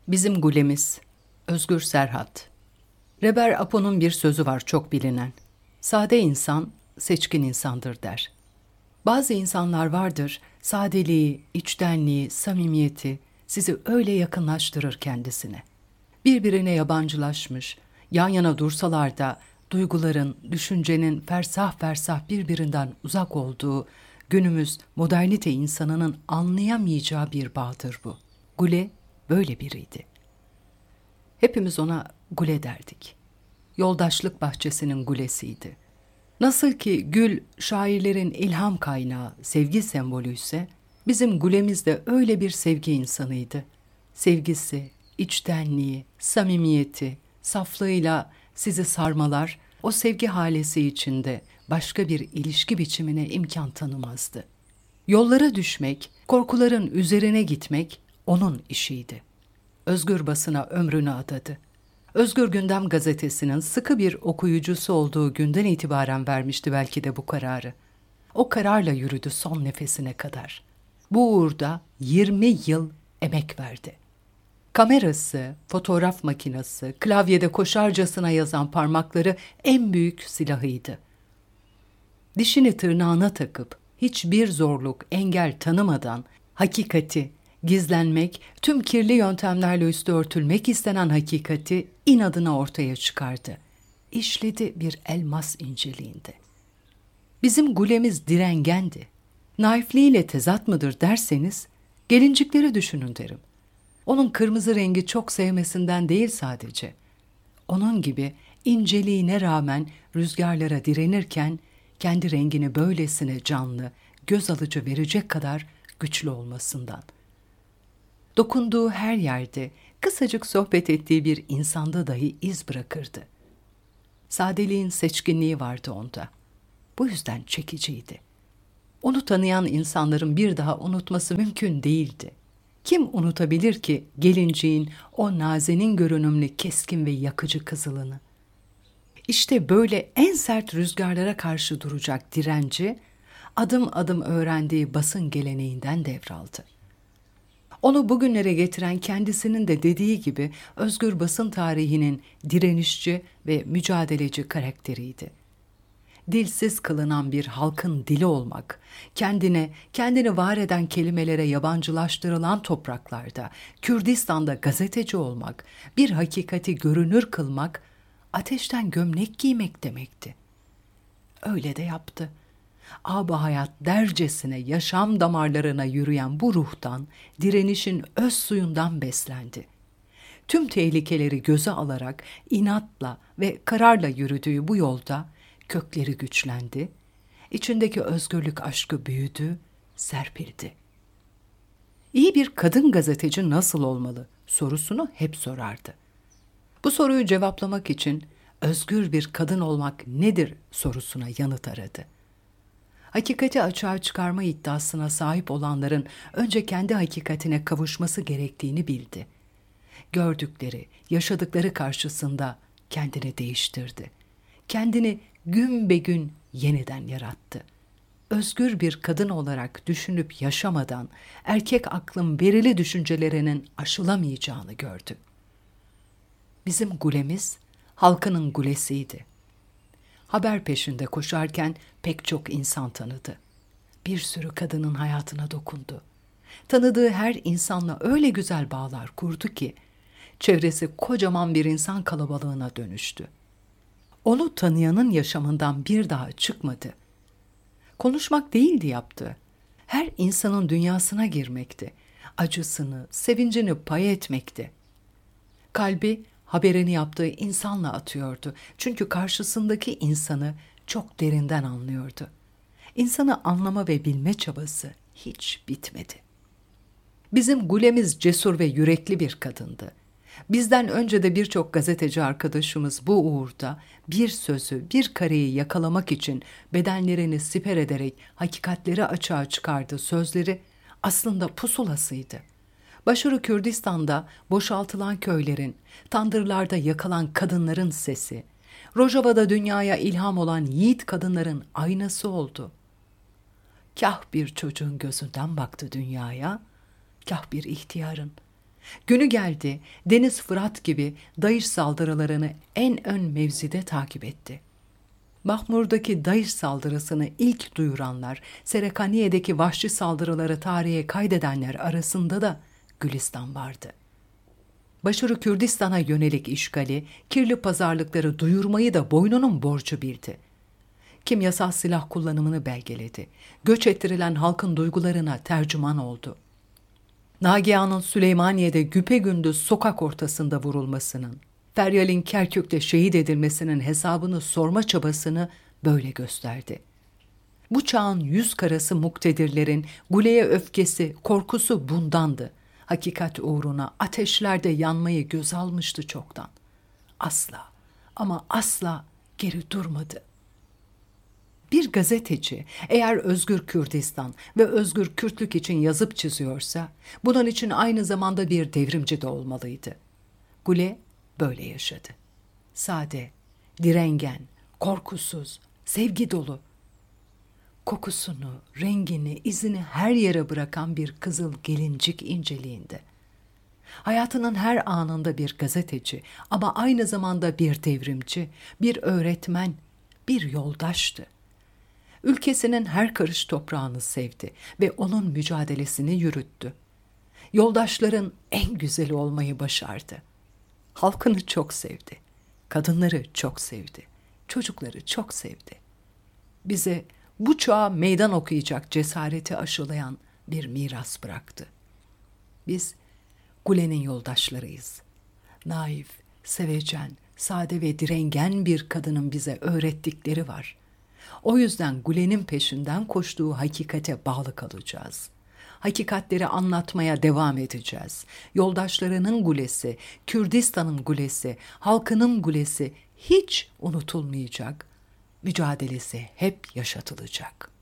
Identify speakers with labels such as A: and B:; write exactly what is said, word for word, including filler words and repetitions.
A: Bizim Gulemiz, Özgür Serhat. Reber Apo'nun bir sözü var çok bilinen. Sade insan, seçkin insandır der. Bazı insanlar vardır, sadeliği, içtenliği, samimiyeti sizi öyle yakınlaştırır kendisine. Birbirine yabancılaşmış, yan yana dursalar da duyguların, düşüncenin fersah fersah birbirinden uzak olduğu, günümüz modernite insanının anlayamayacağı bir bağdır bu. Gule böyle biriydi. Hepimiz ona Gule derdik. Yoldaşlık bahçesinin gulesiydi. Nasıl ki gül şairlerin ilham kaynağı, sevgi sembolü ise bizim Gulemiz de öyle bir sevgi insanıydı. Sevgisi, içtenliği, samimiyeti, saflığıyla sizi sarmalar, o sevgi halesi içinde başka bir ilişki biçimine imkan tanımazdı. Yollara düşmek, korkuların üzerine gitmek onun işiydi. Özgür basına ömrünü adadı. Özgür Gündem gazetesinin sıkı bir okuyucusu olduğu günden itibaren vermişti belki de bu kararı. O kararla yürüdü son nefesine kadar. Bu uğurda yirmi yıl emek verdi. Kamerası, fotoğraf makinesi, klavyede koşarcasına yazan parmakları en büyük silahıydı. Dişini tırnağına takıp hiçbir zorluk, engel tanımadan hakikati, gizlenmek, tüm kirli yöntemlerle üstü örtülmek istenen hakikati inadına ortaya çıkardı. İşledi bir elmas inceliğinde. Bizim Gulemiz direngendi. Naifliğiyle tezat mıdır derseniz, gelincikleri düşünün derim. Onun kırmızı rengi çok sevmesinden değil sadece. Onun gibi inceliğine rağmen rüzgarlara direnirken, kendi rengini böylesine canlı, göz alıcı verecek kadar güçlü olmasından. Dokunduğu her yerde, kısacık sohbet ettiği bir insanda dahi iz bırakırdı. Sadeliğin seçkinliği vardı onda. Bu yüzden çekiciydi. Onu tanıyan insanların bir daha unutması mümkün değildi. Kim unutabilir ki gelinciğin o nazenin görünümlü keskin ve yakıcı kızılını? İşte böyle en sert rüzgarlara karşı duracak direnci, adım adım öğrendiği basın geleneğinden devraldı. Onu bugünlere getiren kendisinin de dediği gibi özgür basın tarihinin direnişçi ve mücadeleci karakteriydi. Dilsiz kılınan bir halkın dili olmak, kendine, kendini var eden kelimelere yabancılaştırılan topraklarda, Kürdistan'da gazeteci olmak, bir hakikati görünür kılmak, ateşten gömlek giymek demekti. Öyle de yaptı. Âb-ı hayat dercesine yaşam damarlarına yürüyen bu ruhtan, direnişin öz suyundan beslendi. Tüm tehlikeleri göze alarak inatla ve kararla yürüdüğü bu yolda kökleri güçlendi, içindeki özgürlük aşkı büyüdü, serpildi. İyi bir kadın gazeteci nasıl olmalı sorusunu hep sorardı. Bu soruyu cevaplamak için özgür bir kadın olmak nedir sorusuna yanıt aradı. Hakikati açığa çıkarma iddiasına sahip olanların önce kendi hakikatine kavuşması gerektiğini bildi. Gördükleri, yaşadıkları karşısında kendini değiştirdi. Kendini gün be gün yeniden yarattı. Özgür bir kadın olarak düşünüp yaşamadan erkek aklın verili düşüncelerinin aşılamayacağını gördü. Bizim Gulemiz halkının gulesiydi. Haber peşinde koşarken pek çok insan tanıdı. Bir sürü kadının hayatına dokundu. Tanıdığı her insanla öyle güzel bağlar kurdu ki çevresi kocaman bir insan kalabalığına dönüştü. Onu tanıyanın yaşamından bir daha çıkmadı. Konuşmak değildi yaptığı. Her insanın dünyasına girmekti. Acısını, sevincini pay etmekti. Kalbi haberini yaptığı insanla atıyordu. Çünkü karşısındaki insanı çok derinden anlıyordu. İnsanı anlama ve bilme çabası hiç bitmedi. Bizim Gulemiz cesur ve yürekli bir kadındı. Bizden önce de birçok gazeteci arkadaşımız bu uğurda bir sözü, bir kareyi yakalamak için bedenlerini siper ederek hakikatleri açığa çıkardığı sözleri aslında pusulasıydı. Başarı Kürdistan'da boşaltılan köylerin, tandırlarda yakılan kadınların sesi, Rojava'da dünyaya ilham olan yiğit kadınların aynası oldu. Kah bir çocuğun gözünden baktı dünyaya, kah bir ihtiyarın. Günü geldi, Deniz Fırat gibi Daesh saldırılarını en ön mevzide takip etti. Mahmur'daki Daesh saldırısını ilk duyuranlar, Serekaniye'deki vahşi saldırıları tarihe kaydedenler arasında da Gülistan vardı. Başarı Kürdistan'a yönelik işgali, kirli pazarlıkları duyurmayı da boynunun borcu bildi. Kimyasal silah kullanımını belgeledi. Göç ettirilen halkın duygularına tercüman oldu. Nagihan'ın Süleymaniye'de güpegündüz sokak ortasında vurulmasının, Feryal'in Kerkük'te şehit edilmesinin hesabını sorma çabasını böyle gösterdi. Bu çağın yüz karası muktedirlerin Gule'ye öfkesi, korkusu bundandı. Hakikat uğruna ateşlerde yanmayı göz almıştı çoktan. Asla ama asla geri durmadı. Bir gazeteci eğer Özgür Kürdistan ve Özgür Kürtlük için yazıp çiziyorsa, bunun için aynı zamanda bir devrimci de olmalıydı. Gule böyle yaşadı. Sade, direngen, korkusuz, sevgi dolu. Kokusunu, rengini, izini her yere bırakan bir kızıl gelincik inceliğinde. Hayatının her anında bir gazeteci ama aynı zamanda bir devrimci, bir öğretmen, bir yoldaştı. Ülkesinin her karış toprağını sevdi ve onun mücadelesini yürüttü. Yoldaşların en güzeli olmayı başardı. Halkını çok sevdi. Kadınları çok sevdi. Çocukları çok sevdi. Bize bu çağa meydan okuyacak cesareti aşılayan bir miras bıraktı. Biz Gule'nin yoldaşlarıyız. Naif, sevecen, sade ve direngen bir kadının bize öğrettikleri var. O yüzden Gule'nin peşinden koştuğu hakikate bağlı kalacağız. Hakikatleri anlatmaya devam edeceğiz. Yoldaşlarının Gule'si, Kürdistan'ın Gule'si, halkının Gule'si hiç unutulmayacak. Mücadelesi hep yaşatılacak.